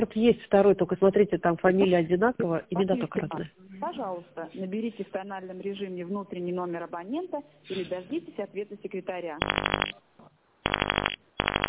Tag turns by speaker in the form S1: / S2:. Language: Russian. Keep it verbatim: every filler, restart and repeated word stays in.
S1: вот есть второй, только смотрите, там фамилия одинаковая, имена только разные.
S2: Пожалуйста, наберите в тональном режиме внутренний номер абонента или дождитесь ответа секретаря.